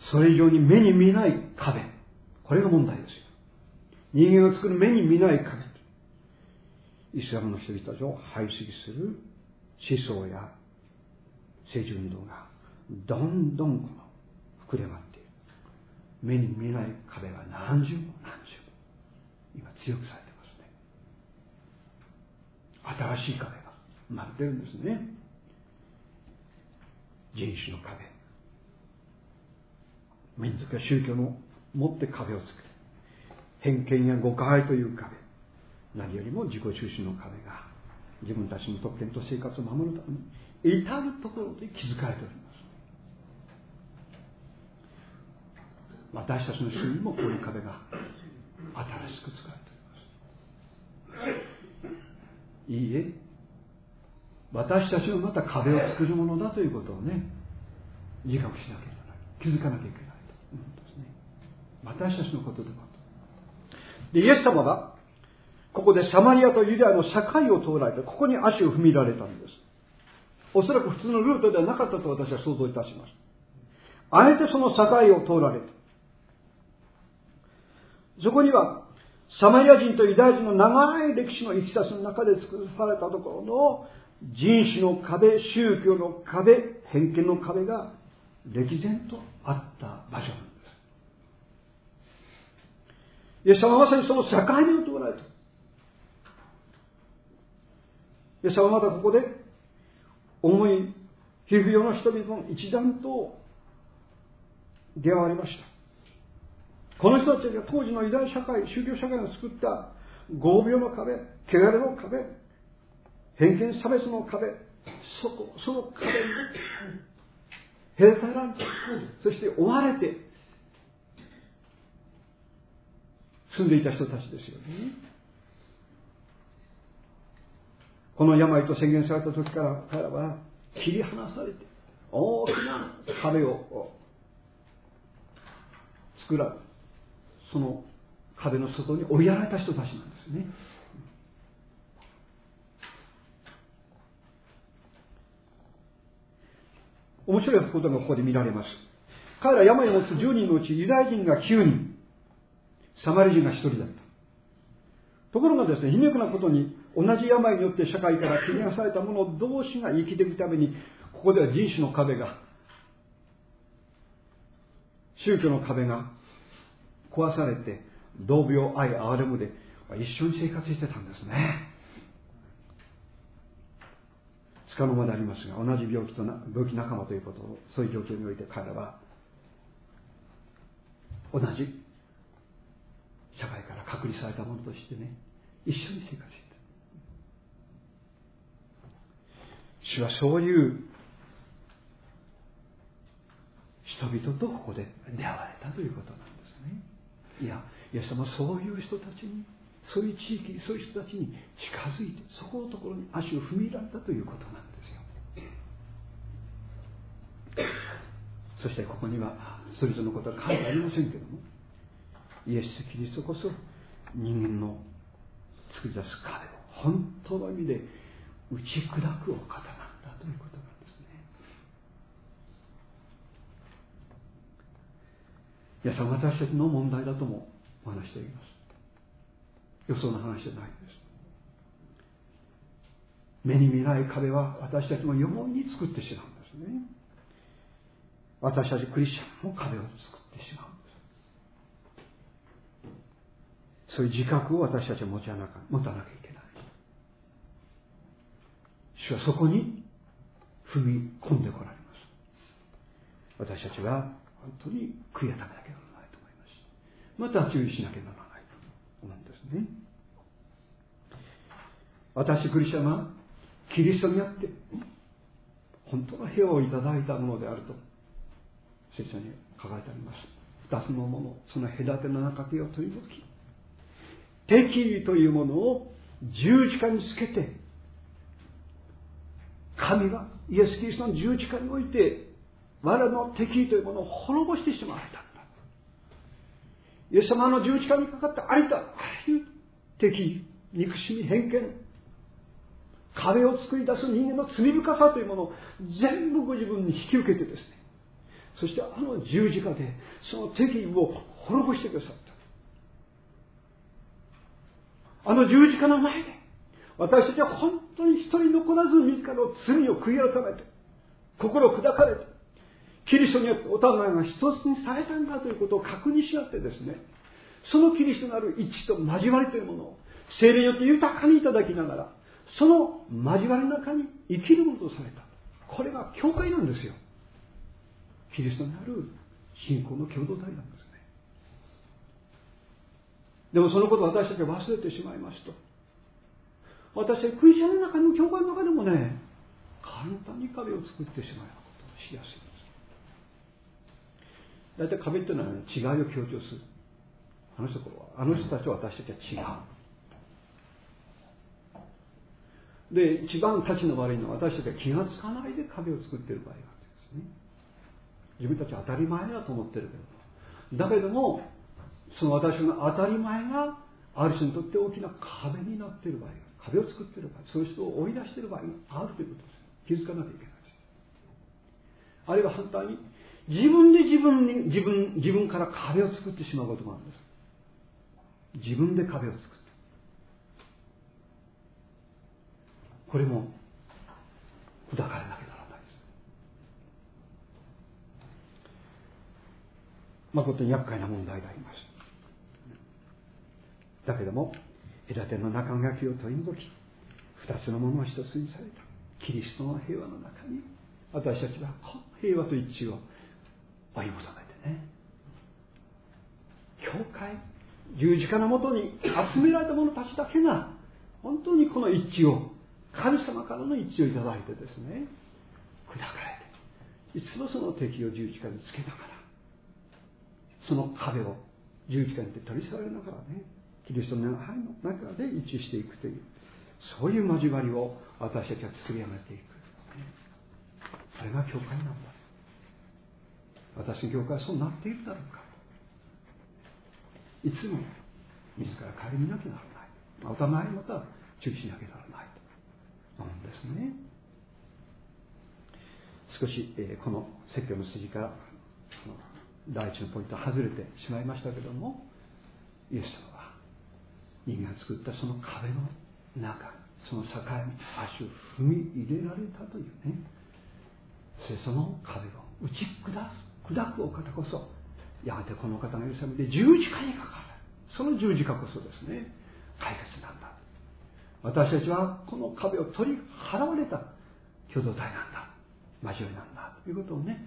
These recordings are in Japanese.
それ以上に目に見ない壁、これが問題ですよ。人間が作る目に見ない壁、イスラムの人々たちを排斥する思想や政治運動がどんどん膨れ上がっている。目に見ない壁が何十も今強くされてますね。新しい壁が生まれてるんですね。人種の壁、民族や宗教の持って壁を作る偏見や誤解という壁、何よりも自己中心の壁が自分たちの特権と生活を守るために至るところで築かれております。私たちの周囲にもこういう壁が新しく作られております。いいえ、私たちもまた壁を作るものだということをね、自覚しなければならない、気づかなきゃいけないと思うんですね。私たちのことでもで、イエス様がここでサマリアとユダヤの境を通られて、ここに足を踏み入れられたんです。おそらく普通のルートではなかったと私は想像いたします。あえてその境を通られた。そこにはサマリア人とユダヤ人の長い歴史のいきさつの中で作られたところの人種の壁、宗教の壁、偏見の壁が歴然とあった場所なんです。イエス様はまさにその境目を通られた。イエス様はまたここで重い皮膚病の人々の一団と出会われました。この人たちが当時のユダヤ社会、宗教社会が作った業病の壁、汚れの壁、偏見差別の壁、その壁に隔てられて、そして追われて住んでいた人たちですよね。この病と宣言された時から彼らは切り離されて大きな壁を作られ、その壁の外に追いやられた人たちなんですね。面白いことがここで見られます。彼ら病を持つ10人のうちユダヤ人が9人、サマリ人が1人だった。ところがですね、皮肉なことに同じ病によって社会から切り離された者同士が生きていくために、ここでは人種の壁が、宗教の壁が壊されて、同病愛憐れむで一緒に生活してたんですね。つかの間でありますが、同じ病気仲間ということを、そういう状況において彼らは同じ社会から隔離された者としてね、一緒に生活していた。主はそういう人々とここで出会われたということなんですね。いや、イエス様はそういう人たちに、そういう地域、そういう人たちに近づいて、そこのところに足を踏み入れられたということなんですよ。そしてここにはそれぞれのことは書いてありませんけども、イエス・キリストこそ人間の作り出す壁を本当の意味で打ち砕くお方なんだということなんですね。皆さん、私たちの問題だともお話しています。よその話じゃないんです。目に見ない壁は私たちも容易に作ってしまうんですね。私たちクリスチャンも壁を作ってしまうんです。そういう自覚を私たちは持たなきゃいけない。主はそこに踏み込んでこられます。私たちは本当に悔い改めなければならないと思いますし、また注意しなければならないと思うんですね。私クリスチャンはキリストにあって本当の平和をいただいたものであると聖書に書かれてあります。二つのもの、その隔ての中手を取り除き、敵意というものを十字架につけて、神がイエス・キリストの十字架において我らの敵意というものを滅ぼしてしまわれたんだ。イエス様の十字架にかかったありとあらゆる敵意、憎しみ、偏見、壁を作り出す人間の罪深さというものを全部ご自分に引き受けてですね、 そしてあの十字架でその敵を滅ぼしてくださった。あの十字架の前で私たちは本当に一人残らず自らの罪を悔い改めて、心を砕かれて、キリストによってお互いが一つにされたんだということを確認し合ってですね、そのキリストなる一致と交わりというものを聖霊によって豊かにいただきながら、その交わりの中に生きるものとされた。これが教会なんですよ。キリストにある信仰の共同体なんですね。でもそのことを私たちは忘れてしまいますと、私たちクリスチャンの中にも教会の中でもね、簡単に壁を作ってしまうようなことをしやすいんです。大体壁っていうのは、ね、違いを強調する。あの人たちは私たちは違う。で、一番たちの悪いのは私たちが気がつかないで壁を作っている場合があるんですね。自分たちは当たり前だと思ってるけど、だけどもその私の当たり前がある人にとって大きな壁になっている場合が、壁を作っている場合、そういう人を追い出している場合があるということです。気づかなきゃいけないです。あるいは反対に自分で自分から壁を作ってしまうこともあるんです。自分で壁を作って、これも砕かれなきゃならないです。誠に厄介な問題であります。だけども隔ての中書きを取り除き、二つのものは一つにされたキリストの平和の中に、私たちはこの平和と一致を追い求めてね、教会、十字架のもとに集められた者たちだけが本当にこの一致を、神様からの一致をいただいてですね、砕かれて、いつもその敵を十字架につけながら、その壁を十字架に取り去られながらね、キリストの中で一致していくという、そういう交わりを私たちは作り上げていく。それが教会なんだ。私の教会はそうなっているだろうか。いつも自ら顧みなきゃならない。お互いまた注意しなきゃならないと思うんですね。少し、この説教の筋から第一のポイントは外れてしまいましたけども、イエス様は人間が作ったその壁の中、その境に足を踏み入れられたというね、その壁を打ち砕くお方こそ、やがてこの方が許されて十字架にかかる。その十字架こそですね、解決なんだ。私たちはこの壁を取り払われた共同体なんだ、交わりなんだということをね、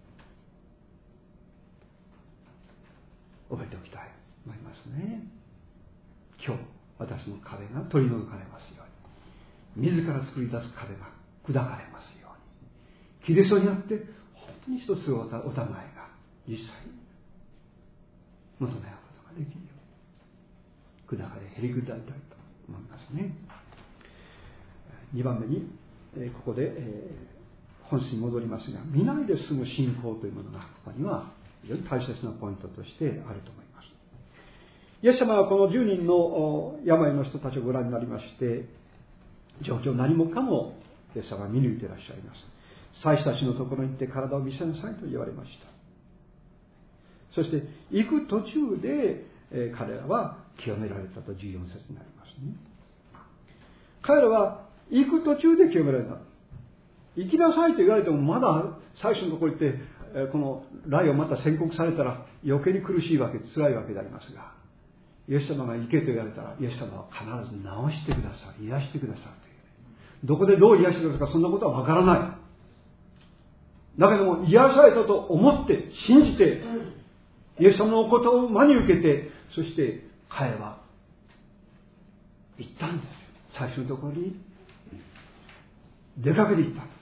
覚えておきたいと思いますね。今日私の壁が取り除かれますように、自ら作り出す壁が砕かれますように、キリストによって本当に一つお互いが実際に求め合うことができるように、砕かれへりくだりたいと思いますね。2番目に、ここで、本質に戻りますが、見ないで済む信仰というものがここには非常に大切なポイントとしてあると思います。イエス様はこの10人の病の人たちをご覧になりまして、状況何もかもイエス様は見抜いていらっしゃいます。祭司たちのところに行って体を見せなさいと言われました。そして行く途中で、彼らは清められたと14節になりますね。彼らは行く途中で清められた。行きなさいと言われてもまだ最初のところに行って、この雷をまた宣告されたら余計に苦しいわけ、辛いわけでありますが、イエス様が行けと言われたら、イエス様は必ず治してください、癒してくださいという。どこでどう癒してくださるか、そんなことはわからない。だけども癒されたと思って信じて、イエス様のことを真に受けて、そして彼は行ったんです。最初のところに出かけて行ったんです。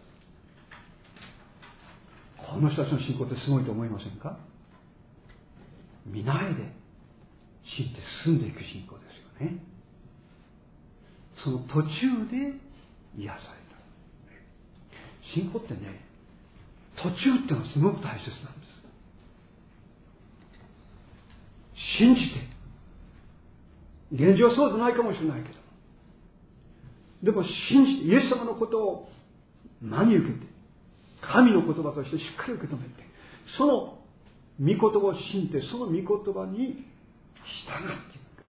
この人たちの信仰ってすごいと思いませんか？見ないで信じて進んでいく信仰ですよね。その途中で癒された。信仰ってね、途中っていうのはすごく大切なんです。信じて、現状はそうでないかもしれないけど、でも信じてイエス様のことを真に受けて、神の言葉としてしっかり受け止めて、 その御言葉を信じて、その御言葉に従っていく。